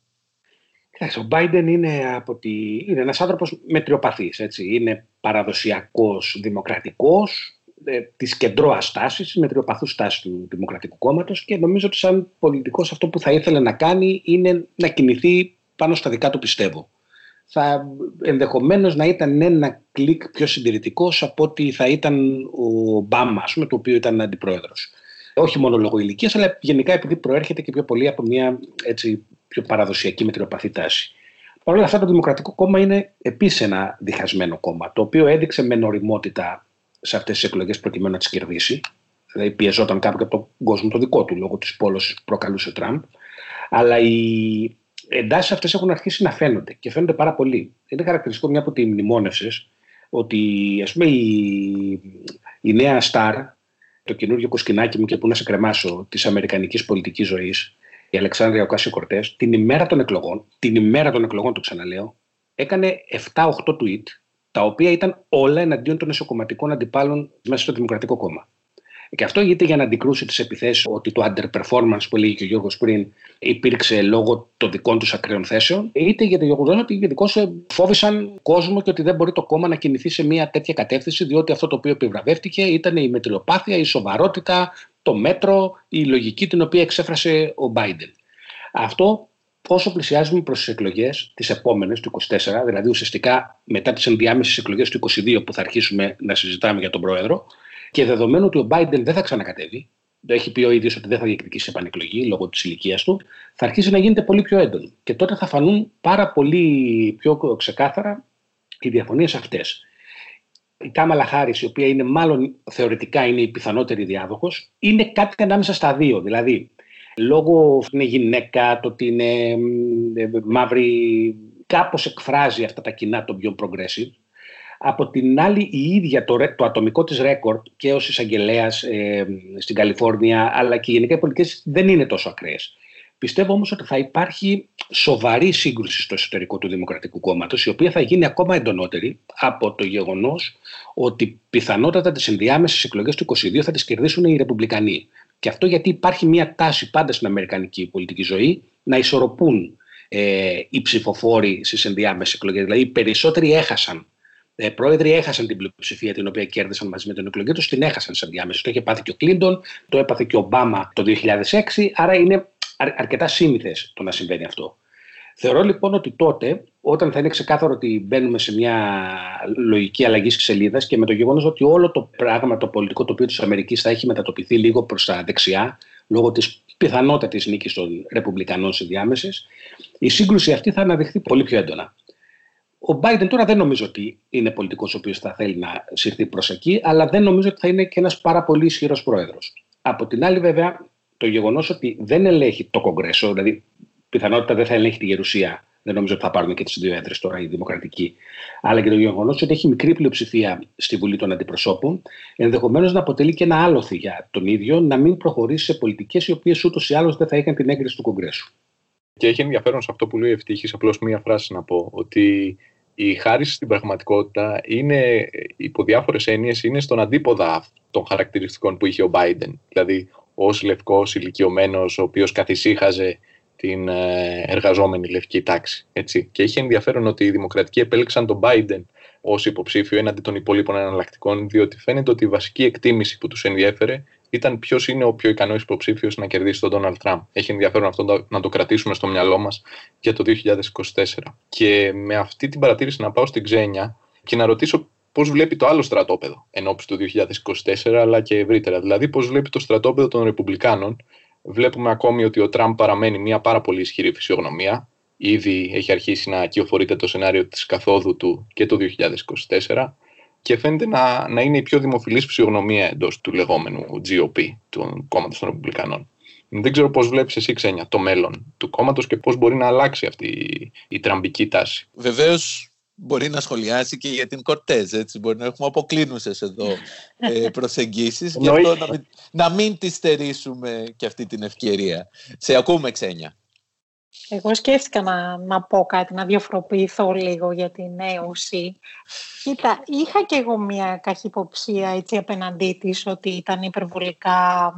Ο Biden είναι ένας άνθρωπος μετριοπαθής. Έτσι. Είναι παραδοσιακός δημοκρατικός, της κεντρώας τάσης, μετριοπαθούς τάσης του Δημοκρατικού Κόμματος, και νομίζω ότι σαν πολιτικός αυτό που θα ήθελε να κάνει είναι να κινηθεί πάνω στα δικά του πιστεύω. Θα ενδεχομένως να ήταν ένα κλικ πιο συντηρητικός από ότι θα ήταν ο Ομπάμα, το οποίο ήταν αντιπρόεδρος. Όχι μόνο λόγω ηλικίας, αλλά γενικά επειδή προέρχεται και πιο πολύ από μια έτσι, πιο παραδοσιακή μετριοπαθή τάση. Παρ' όλα αυτά, το Δημοκρατικό Κόμμα είναι επίσης ένα διχασμένο κόμμα, το οποίο έδειξε με οριμότητα σε αυτές τις εκλογές προκειμένου να τις κερδίσει. Δηλαδή πιεζόταν κάποιο από τον κόσμο το δικό του λόγω της πόλωσης που προκαλούσε Τραμπ. Αλλά οι εντάσεις αυτές έχουν αρχίσει να φαίνονται και φαίνονται πάρα πολύ. Είναι χαρακτηριστικό, μια που τη μνημόνευσες, ότι ας πούμε η νέα στάρ, το καινούργιο κοσκινάκι μου και που να σε κρεμάσω της αμερικανικής πολιτικής ζωής, η Αλεξάνδρεια Οκάσιο-Κορτές, την ημέρα των εκλογών, το ξαναλέω, έκανε 7-8 tweet, τα οποία ήταν όλα εναντίον των εσωκομματικών αντιπάλων μέσα στο Δημοκρατικό Κόμμα. Και αυτό είτε για να αντικρούσει τις επιθέσεις ότι το underperformance που έλεγε και ο Γιώργος πριν υπήρξε λόγω των δικών τους ακραίων θέσεων, είτε για το γεγονός ότι ειδικώς φόβησαν κόσμο και ότι δεν μπορεί το κόμμα να κινηθεί σε μια τέτοια κατεύθυνση, διότι αυτό το οποίο επιβραβεύτηκε ήταν η μετριοπάθεια, η σοβαρότητα, το μέτρο, η λογική την οποία εξέφρασε ο Biden. Αυτό, όσο πλησιάζουμε προς τις εκλογές τις επόμενες του 2024, δηλαδή ουσιαστικά μετά τις ενδιάμεσες εκλογές του 2022 που θα αρχίσουμε να συζητάμε για τον πρόεδρο, και δεδομένου ότι ο Biden δεν θα ξανακατέβει, το έχει πει ο ίδιος ότι δεν θα διεκδικήσει επανεκλογή λόγω της ηλικίας του, θα αρχίσει να γίνεται πολύ πιο έντονο. Και τότε θα φανούν πάρα πολύ πιο ξεκάθαρα οι διαφωνίες αυτές. Η Κάμαλα Χάρις, η οποία είναι μάλλον θεωρητικά είναι η πιθανότερη διάδοχος, είναι κάτι ανάμεσα στα δύο. Δηλαδή, λόγω ότι είναι γυναίκα, το ότι είναι μαύρη, κάπως εκφράζει αυτά τα κοινά των πιο progressive. Από την άλλη, η ίδια το ατομικό της ρέκορντ και ως εισαγγελέας στην Καλιφόρνια, αλλά και γενικά οι πολιτικές δεν είναι τόσο ακραίες. Πιστεύω όμως ότι θα υπάρχει σοβαρή σύγκρουση στο εσωτερικό του Δημοκρατικού Κόμματος, η οποία θα γίνει ακόμα εντονότερη από το γεγονός ότι πιθανότατα τις ενδιάμεσες εκλογές του 2022 θα τις κερδίσουν οι Ρεπουμπλικανοί. Και αυτό γιατί υπάρχει μια τάση πάντα στην αμερικανική πολιτική ζωή να ισορροπούν οι ψηφοφόροι στις ενδιάμεσες εκλογές. Δηλαδή, οι περισσότεροι έχασαν. Πρόεδροι έχασαν την πλειοψηφία την οποία κέρδισαν μαζί με την εκλογή τους, την έχασαν σε ενδιάμεσες. Το είχε πάθει και ο Κλίντον, το έπαθε και ο Ομπάμα το 2006, άρα είναι αρκετά σύνηθες το να συμβαίνει αυτό. Θεωρώ λοιπόν ότι τότε, όταν θα είναι ξεκάθαρο ότι μπαίνουμε σε μια λογική αλλαγή σελίδας και με το γεγονός ότι όλο το πράγμα, το πολιτικό τοπίο της Αμερικής θα έχει μετατοπιθεί λίγο προς τα δεξιά, λόγω της πιθανότατης νίκης των Ρεπουμπλικανών σε διάμεσες, η σύγκρουση αυτή θα αναδειχθεί πολύ πιο έντονα. Ο Biden τώρα δεν νομίζω ότι είναι πολιτικός ο οποίος θα θέλει να συρθεί προς εκεί, αλλά δεν νομίζω ότι θα είναι και ένας πάρα πολύ ισχυρός πρόεδρος. Από την άλλη, βέβαια, το γεγονός ότι δεν ελέγχει το Κογκρέσο, δηλαδή πιθανότητα δεν θα ελέγχει τη Γερουσία, δεν νομίζω ότι θα πάρουν και τις δύο έδρες τώρα οι Δημοκρατικοί, αλλά και το γεγονός ότι έχει μικρή πλειοψηφία στη Βουλή των Αντιπροσώπων, ενδεχομένως να αποτελεί και ένα άλοθη για τον ίδιο να μην προχωρήσει σε πολιτικές οι οποίες ούτως ή άλλως δεν θα είχαν την έγκριση του Κογκρέσου. Και έχει ενδιαφέρον σε αυτό που λέει ο Ευτύχης, απλώς μία φράση να πω, ότι η χάριση στην πραγματικότητα είναι, υπό διάφορες έννοιες, είναι στον αντίποδα των χαρακτηριστικών που είχε ο Biden. Δηλαδή, ως λευκός ηλικιωμένος, ο οποίος καθησύχαζε την εργαζόμενη λευκή τάξη. Έτσι. Και είχε ενδιαφέρον ότι οι δημοκρατικοί επέλεξαν τον Biden ως υποψήφιο έναντι των υπολείπων εναλλακτικών, διότι φαίνεται ότι η βασική εκτίμηση που τους ενδιέφερε ήταν ποιος είναι ο πιο ικανός υποψήφιος να κερδίσει τον Ντόναλντ Τραμπ. Έχει ενδιαφέρον αυτό να το κρατήσουμε στο μυαλό μας για το 2024. Και με αυτή την παρατήρηση να πάω στην Ξένια και να ρωτήσω πώς βλέπει το άλλο στρατόπεδο ενώπιση του 2024, αλλά και ευρύτερα. Δηλαδή, πώς βλέπει το στρατόπεδο των Ρεπουμπλικάνων. Βλέπουμε ακόμη ότι ο Τραμπ παραμένει μια πάρα πολύ ισχυρή φυσιογνωμία. Ήδη έχει αρχίσει να κυοφορείται το σενάριο της καθόδου του και το 2024 και φαίνεται να είναι η πιο δημοφιλής φυσιογνωμία εντός του λεγόμενου GOP, του κόμματος των Ρεπουμπλικανών. Δεν ξέρω πώς βλέπεις εσύ, Ξένια, το μέλλον του κόμματος και πώς μπορεί να αλλάξει αυτή η τραμπική τάση. Βεβαίως μπορεί να σχολιάσει και για την Κορτέζ, έτσι. Μπορεί να έχουμε αποκλίνουσες εδώ προσεγγίσεις. Γι' αυτό να μην τη στερήσουμε και αυτή την ευκαιρία. Σε ακούμε, Ξένια. Εγώ σκέφτηκα να πω κάτι, να διαφοροποιηθώ λίγο για την AOC. Κοίτα, είχα και εγώ μια καχυποψία έτσι απέναντί της ότι ήταν υπερβολικά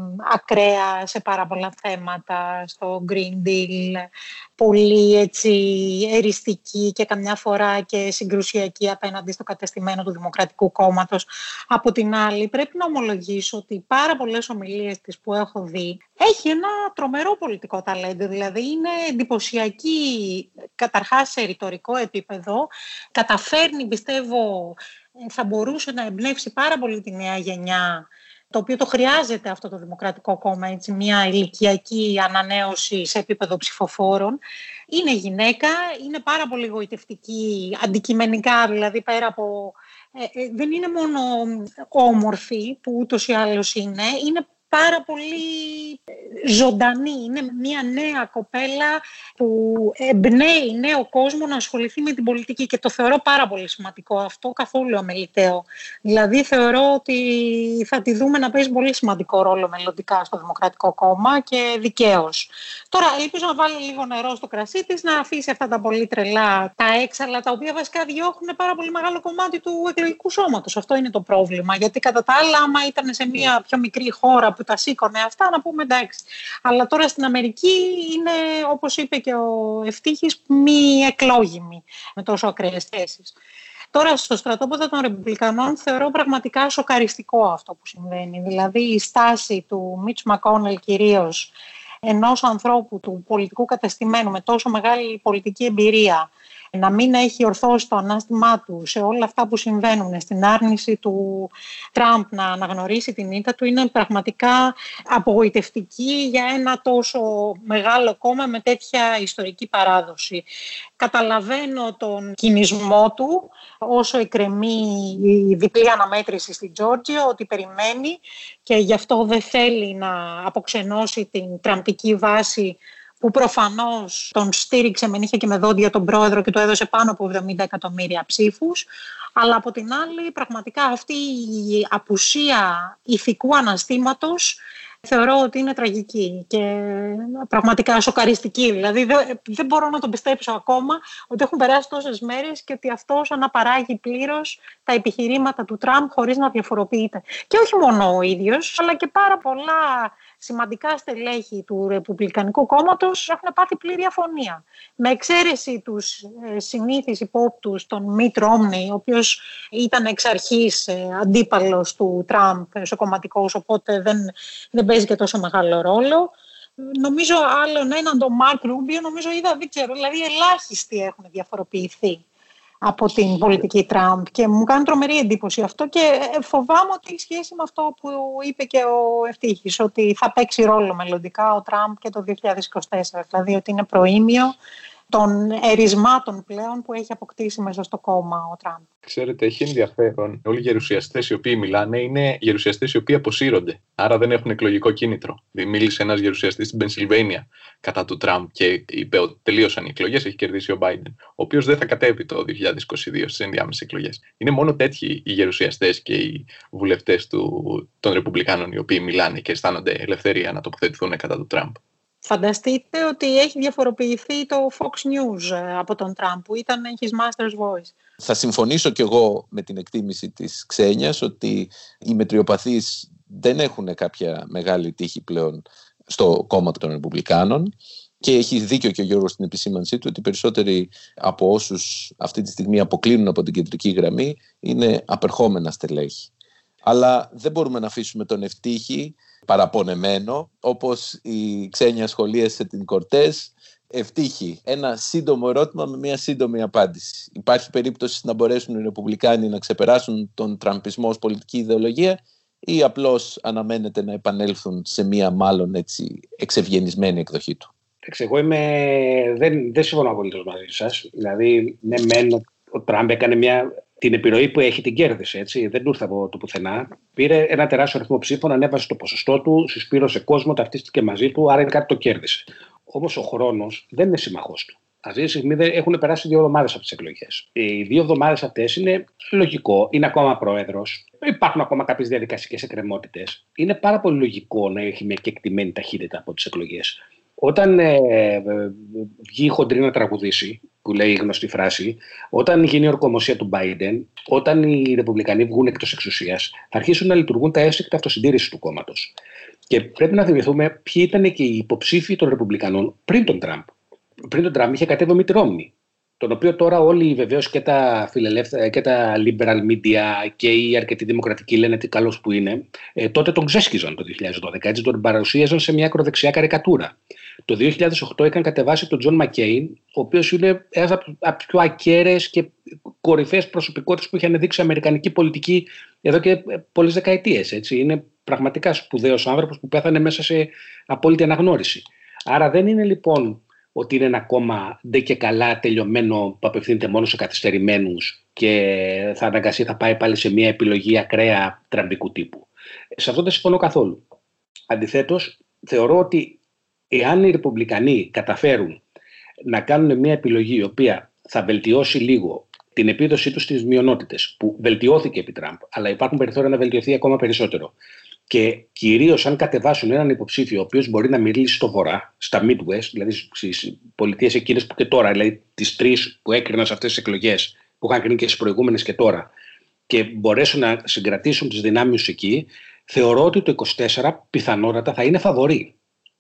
ακραία σε πάρα πολλά θέματα, στο Green Deal, πολύ έτσι εριστική και καμιά φορά και συγκρουσιακή απέναντι στο κατεστημένο του Δημοκρατικού Κόμματος. Από την άλλη, πρέπει να ομολογήσω ότι πάρα πολλές ομιλίες της που έχω δει έχει ένα τρομερό πολιτικό ταλέντο, δηλαδή είναι εντυπωσιακή καταρχάς σε ρητορικό επίπεδο, καταφέρνει, πιστεύω, θα μπορούσε να εμπνεύσει πάρα πολύ τη νέα γενιά, το οποίο το χρειάζεται αυτό το Δημοκρατικό Κόμμα, έτσι, μια ηλικιακή ανανέωση σε επίπεδο ψηφοφόρων. Είναι γυναίκα, είναι πάρα πολύ γοητευτική, αντικειμενικά, δηλαδή πέρα από... δεν είναι μόνο όμορφη, που ούτως ή άλλως είναι πάρα πολύ ζωντανή. Είναι μια νέα κοπέλα που εμπνέει νέο κόσμο να ασχοληθεί με την πολιτική και το θεωρώ πάρα πολύ σημαντικό αυτό, καθόλου αμεληταίο. Δηλαδή θεωρώ ότι θα τη δούμε να παίζει πολύ σημαντικό ρόλο μελλοντικά στο Δημοκρατικό Κόμμα και δικαίως. Τώρα ελπίζω να βάλει λίγο νερό στο κρασί της, να αφήσει αυτά τα πολύ τρελά, τα έξαλα, τα οποία βασικά διώχνουν πάρα πολύ μεγάλο κομμάτι του εκλογικού σώματος. Αυτό είναι το πρόβλημα, γιατί κατά τα άλλα άμα ήταν σε μια πιο μικρή χώρα που τα σήκωνε αυτά, να πούμε εντάξει. Αλλά τώρα στην Αμερική είναι, όπως είπε και ο Ευτύχης, μη εκλόγιμη με τόσο ακραίες θέσεις. Τώρα στο στρατόπεδο των Ρεπουμπλικανών θεωρώ πραγματικά σοκαριστικό αυτό που συμβαίνει. Δηλαδή η στάση του Μιτς Μακόνελ κυρίως, ενός ανθρώπου του πολιτικού κατεστημένου με τόσο μεγάλη πολιτική εμπειρία, να μην έχει ορθώσει το ανάστημά του σε όλα αυτά που συμβαίνουν, στην άρνηση του Τραμπ να αναγνωρίσει την ήττα του, είναι πραγματικά απογοητευτική για ένα τόσο μεγάλο κόμμα με τέτοια ιστορική παράδοση. Καταλαβαίνω τον κινησμό του όσο εκκρεμεί η διπλή αναμέτρηση στην Τζόρτζια, ότι περιμένει και γι' αυτό δεν θέλει να αποξενώσει την τραμπική βάση που προφανώς τον στήριξε με νύχια και με δόντια τον πρόεδρο και του έδωσε πάνω από 70 εκατομμύρια ψήφους. Αλλά από την άλλη, πραγματικά αυτή η απουσία ηθικού αναστήματος θεωρώ ότι είναι τραγική και πραγματικά σοκαριστική. Δηλαδή δεν μπορώ να τον πιστέψω ακόμα ότι έχουν περάσει τόσες μέρες και ότι αυτός αναπαράγει πλήρως τα επιχειρήματα του Τραμπ χωρίς να διαφοροποιείται. Και όχι μόνο ο ίδιος, αλλά και πάρα πολλά σημαντικά στελέχη του Ρεπουμπλικανικού Κόμματος έχουν πάθει πλήρη αφωνία. Με εξαίρεση τους συνήθεις υπόπτους, τον Μιτ Ρόμνεϊ, ο οποίος ήταν εξ αρχής αντίπαλος του Τραμπ εσωκομματικός, οπότε δεν παίζει και τόσο μεγάλο ρόλο. Νομίζω άλλον έναν, τον Μαρκ Ρούμπιο, δεν ξέρω, δηλαδή ελάχιστοι έχουν διαφοροποιηθεί από την πολιτική Τραμπ και μου κάνει τρομερή εντύπωση αυτό και φοβάμαι ότι σχέση με αυτό που είπε και ο Ευτύχης, ότι θα παίξει ρόλο μελλοντικά ο Τραμπ και το 2024, δηλαδή ότι είναι προήμιο των ερισμάτων πλέον που έχει αποκτήσει μέσα στο κόμμα ο Τραμπ. Ξέρετε, έχει ενδιαφέρον. Όλοι οι γερουσιαστές οι οποίοι μιλάνε είναι γερουσιαστές οι οποίοι αποσύρονται. Άρα δεν έχουν εκλογικό κίνητρο. Μίλησε ένας γερουσιαστής στην Πενσιλβάνια κατά του Τραμπ και είπε ότι τελείωσαν οι εκλογές, έχει κερδίσει ο Biden, ο οποίος δεν θα κατέβει το 2022 στις ενδιάμεσες εκλογές. Είναι μόνο τέτοιοι οι γερουσιαστές και οι βουλευτές των Ρεπουμπλικάνων οι οποίοι μιλάνε και αισθάνονται ελευθερία να τοποθετηθούν κατά του Τραμπ. Φανταστείτε ότι έχει διαφοροποιηθεί το Fox News από τον Τραμπ, που ήταν his master's voice. Θα συμφωνήσω κι εγώ με την εκτίμηση της Ξένιας ότι οι μετριοπαθείς δεν έχουν κάποια μεγάλη τύχη πλέον στο κόμμα των Ρεπουμπλικάνων, και έχει δίκιο και ο Γιώργος στην επισήμανσή του ότι περισσότεροι από όσους αυτή τη στιγμή αποκλίνουν από την κεντρική γραμμή είναι απερχόμενα στελέχη. Αλλά δεν μπορούμε να αφήσουμε τον ευτύχη παραπονεμένο, όπως η Ξένια σχολίασε την Κορτές. Ευτύχη, ένα σύντομο ερώτημα με μια σύντομη απάντηση. Υπάρχει περίπτωση να μπορέσουν οι Ρεπουμπλικάνοι να ξεπεράσουν τον τραμπισμό ως πολιτική ιδεολογία, ή απλώς αναμένεται να επανέλθουν σε μια μάλλον έτσι εξευγενισμένη εκδοχή του? Εγώ δεν συμφωνώ απολύτως μαζί σας. Δηλαδή, ναι, ο Τραμπ έκανε την επιρροή που έχει, την κέρδισε. Έτσι. Δεν του ήρθε από το πουθενά. Πήρε ένα τεράστιο αριθμό ψήφων, ανέβασε το ποσοστό του, συσπήρωσε κόσμο, ταυτίστηκε μαζί του, άρα κάτι το κέρδισε. Όμως ο χρόνος δεν είναι σύμμαχός του. Αυτή τη στιγμή έχουν περάσει 2 εβδομάδες από τις εκλογές. Οι 2 εβδομάδες αυτές είναι λογικό, είναι ακόμα πρόεδρος, υπάρχουν ακόμα κάποιες διαδικασικές εκκρεμότητες. Είναι πάρα πολύ λογικό να έχει μια κεκτημένη ταχύτητα από τις εκλογές. Όταν βγει χοντρή να τραγουδήσει, που λέει η γνωστή φράση, όταν γίνει η ορκομοσία του Biden, όταν οι Ρεπουμπλικανοί βγουν εκτός εξουσίας, θα αρχίσουν να λειτουργούν τα αίσθηκτα αυτοσυντήρησης του κόμματος. Και πρέπει να θυμηθούμε ποιοι ήταν και οι υποψήφοι των Ρεπουμπλικανών πριν τον Τραμπ. Πριν τον Τραμπ είχε κατέβει ο Μιτ Ρόμνι, τον οποίο τώρα όλοι βεβαίως και τα φιλελεύθερα και τα liberal media και οι αρκετοί δημοκρατικοί λένε τι καλός που είναι. Τότε τον ξέσκιζαν το 2012, έτσι τον παρουσίαζαν σε μια ακροδεξιά καρικατούρα. Το 2008 είχαν κατεβάσει τον Τζον Μακέιν, ο οποίος είναι ένας από τις πιο ακέραιες και κορυφαίες προσωπικότητες που είχε ανεδείξει η αμερικανική πολιτική εδώ και πολλές δεκαετίες. Έτσι. Είναι πραγματικά σπουδαίος άνθρωπος που πέθανε μέσα σε απόλυτη αναγνώριση. Άρα δεν είναι λοιπόν ότι είναι ένα κόμμα ντε και καλά τελειωμένο που απευθύνεται μόνο σε καθυστερημένους και θα αναγκαστεί, θα πάει πάλι σε μια επιλογή ακραία τραμπικού τύπου. Σε αυτό δεν συμφωνώ καθόλου. Αντιθέτως, θεωρώ ότι εάν οι Ρεπουμπλικανοί καταφέρουν να κάνουν μια επιλογή η οποία θα βελτιώσει λίγο την επίδοσή τους στις μειονότητες, που βελτιώθηκε επί Τραμπ, αλλά υπάρχουν περιθώρια να βελτιωθεί ακόμα περισσότερο, και κυρίως αν κατεβάσουν έναν υποψήφιο ο οποίος μπορεί να μιλήσει στο βορρά, στα Midwest, δηλαδή στις πολιτείες εκείνες που και τώρα, δηλαδή τις 3 που έκριναν σε αυτές τις εκλογές, που είχαν κρίνει και στις προηγούμενες και τώρα, και μπορέσουν να συγκρατήσουν τις δυνάμεις εκεί, θεωρώ ότι το 24 πιθανότατα θα είναι φαβορί.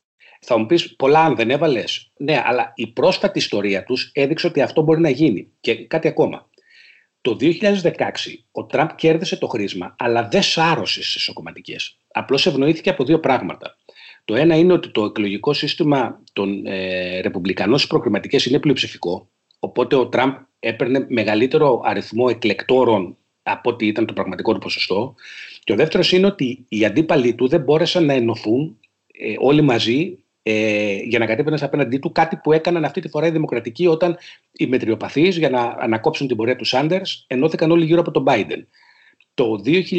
Θα μου πεις, πολλά αν δεν έβαλες. Ναι, αλλά η πρόσφατη ιστορία τους έδειξε ότι αυτό μπορεί να γίνει. Και κάτι ακόμα. Το 2016 ο Τραμπ κέρδισε το χρήσμα, αλλά δεν σάρωσε στις ισοκομματικές. Απλώς ευνοήθηκε από 2 πράγματα. Το ένα είναι ότι το εκλογικό σύστημα των Ρεπουμπλικανών στις προκριματικές είναι πλειοψηφικό. Οπότε ο Τραμπ έπαιρνε μεγαλύτερο αριθμό εκλεκτόρων από ό,τι ήταν το πραγματικό του ποσοστό. Και ο δεύτερος είναι ότι οι αντίπαλοι του δεν μπόρεσαν να ενωθούν όλοι μαζί για να κατέβαιναν απέναντί του, κάτι που έκαναν αυτή τη φορά οι δημοκρατικοί όταν οι μετριοπαθείς για να ανακόψουν την πορεία του Σάντερς ενώθηκαν όλοι γύρω από τον Biden. Το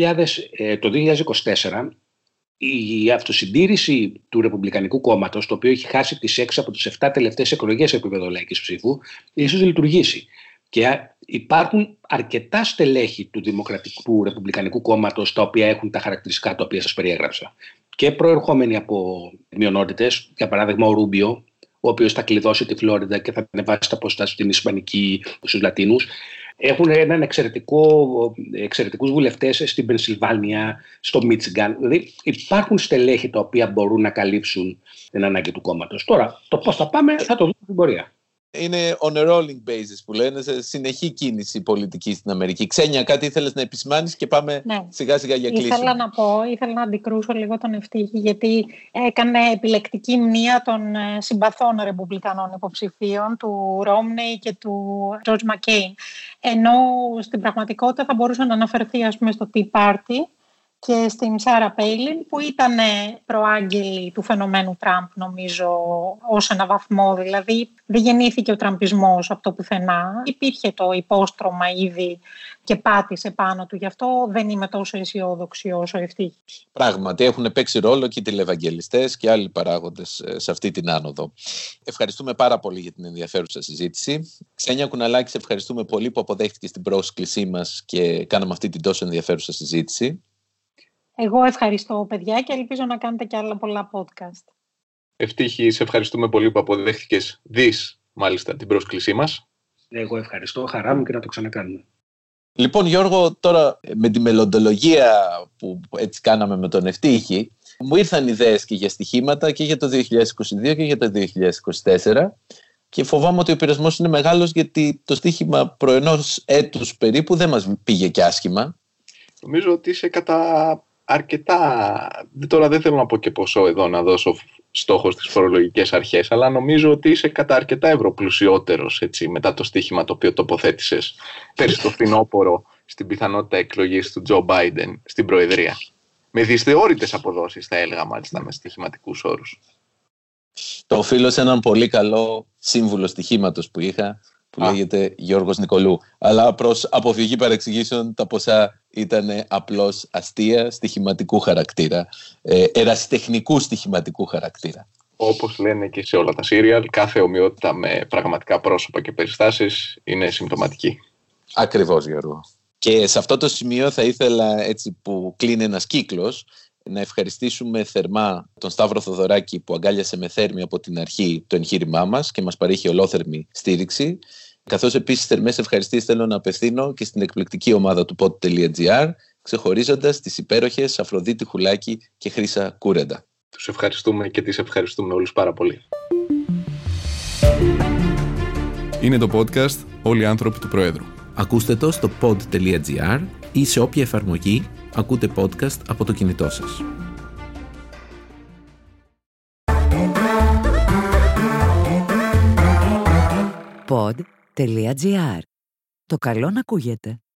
2024 η αυτοσυντήρηση του Ρεπουμπλικανικού κόμματος, το οποίο έχει χάσει τις 6 από τις 7 τελευταίες εκλογές σε επίπεδο λαϊκής ψήφου, ίσως λειτουργήσει. Και υπάρχουν αρκετά στελέχη του Δημοκρατικού Ρεπουμπλικανικού κόμματος τα οποία έχουν τα χαρακτηριστικά τα οποία σας περιέγραψα. Και προερχόμενοι από μειονότητες, για παράδειγμα ο Ρούμπιο, ο οποίος θα κλειδώσει τη Φλόριντα και θα ανεβάσει τα ποσοστά στην Ισπανική στους Λατίνους. Έχουν έναν εξαιρετικούς βουλευτές στην Πενσιλβάνια, στο Μίτσιγκαν. Δηλαδή υπάρχουν στελέχη τα οποία μπορούν να καλύψουν την ανάγκη του κόμματος. Τώρα, το πώς θα πάμε θα το δούμε στην πορεία. Είναι on a rolling basis που λένε, σε συνεχή κίνηση πολιτική στην Αμερική. Ξένια, κάτι ήθελες να επισημάνεις και πάμε σιγά σιγά για κλείσιμο. Ήθελα να αντικρούσω λίγο τον Ευτύχη, γιατί έκανε επιλεκτική μνήα των συμπαθών ρεπουμπλικανών υποψηφίων, του Ρόμνεϊ και του George McCain. Ενώ στην πραγματικότητα θα μπορούσε να αναφερθεί, ας πούμε, στο Tea Party και στην Σάρα Πέιλιν, που ήταν προάγγελοι του φαινομένου Τραμπ, νομίζω, ως ένα βαθμό. Δηλαδή, δεν γεννήθηκε ο τραμπισμός από το πουθενά. Υπήρχε το υπόστρωμα ήδη και πάτησε πάνω του. Γι' αυτό δεν είμαι τόσο αισιόδοξη όσο Ευτύχης. Πράγματι, έχουν παίξει ρόλο και οι τηλευαγγελιστές και άλλοι παράγοντες σε αυτή την άνοδο. Ευχαριστούμε πάρα πολύ για την ενδιαφέρουσα συζήτηση. Ξένια Κουναλάκη, σε ευχαριστούμε πολύ που αποδέχτηκες την πρόσκλησή μας και κάναμε αυτή την τόσο ενδιαφέρουσα συζήτηση. Εγώ ευχαριστώ, παιδιά, και ελπίζω να κάνετε και άλλα πολλά podcast. Ευτύχη, σε ευχαριστούμε πολύ που αποδέχτηκες μάλιστα την πρόσκλησή μας. Εγώ ευχαριστώ, χαρά μου, και να το ξανακάνουμε. Λοιπόν, Γιώργο, τώρα με τη μελλοντολογία που έτσι κάναμε με τον Ευτύχη, μου ήρθαν ιδέες και για στοιχήματα και για το 2022 και για το 2024 και φοβάμαι ότι ο πειρασμός είναι μεγάλος, γιατί το στοίχημα προενός έτους περίπου δεν μας πήγε και άσχημα. Νομίζω ότι είσαι κατά αρκετά, τώρα δεν θέλω να πω και ποσό εδώ να δώσω στόχο στις φορολογικές αρχές, αλλά νομίζω ότι είσαι κατά αρκετά ευρωπλουσιότερος, έτσι, μετά το στοίχημα το οποίο τοποθέτησες πέρυσι το φθινόπωρο στην πιθανότητα εκλογής του Τζο Μπάιντεν στην Προεδρία. Με δυσθεώρητες αποδόσεις, θα έλεγα, μάλιστα, με στοιχηματικούς όρους. Το οφείλω σε έναν πολύ καλό σύμβουλο στοιχήματος που είχα, που λέγεται Γιώργος Νικολού. Αλλά προς αποφυγή παρεξηγήσεων, τα ποσά ήταν απλώς αστεία στοιχηματικού χαρακτήρα, ερασιτεχνικού στοιχηματικού χαρακτήρα. Όπως λένε και σε όλα τα σύριαλ, κάθε ομοιότητα με πραγματικά πρόσωπα και περιστάσεις είναι συμπτωματική. Ακριβώς, Γιώργο. Και σε αυτό το σημείο θα ήθελα, έτσι που κλείνει ένας κύκλος, να ευχαριστήσουμε θερμά τον Σταύρο Θοδωράκη, που αγκάλιασε με θέρμη από την αρχή το εγχείρημά μας και μας παρήχε ολόθερμη στήριξη. Καθώς επίσης θερμές ευχαριστήσεις θέλω να απευθύνω και στην εκπληκτική ομάδα του pod.gr, ξεχωρίζοντας τις υπέροχες Αφροδίτη Χουλάκη και Χρύσα Κούρεντα. Τους ευχαριστούμε και τις ευχαριστούμε όλους πάρα πολύ. Είναι το podcast «Όλοι οι άνθρωποι του Προέδρου». Ακούστε το στο pod.gr ή σε όποια εφαρμογή ακούτε podcast από το κινητό σας. Pod.gr. Το καλό να ακούγεται.